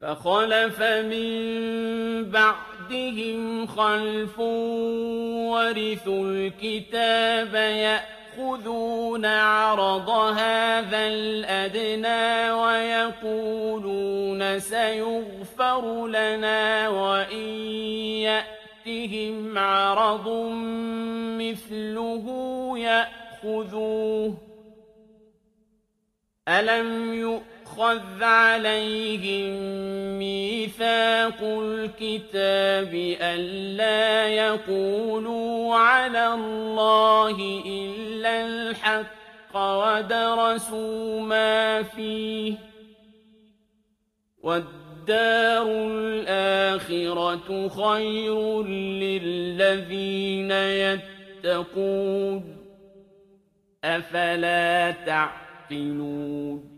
فخلف من بعدهم خلف ورثوا الكتاب يأخذون عرض هذا الأدنى ويقولون سيغفر لنا وإن يأتهم عرض مثله يأخذوه ألم يؤخذ عليهم ميثاق الكتاب ألا يقولوا على الله إلا الحق ودرسوا ما فيه والدار الآخرة خير للذين يتقون أفلا تعقلون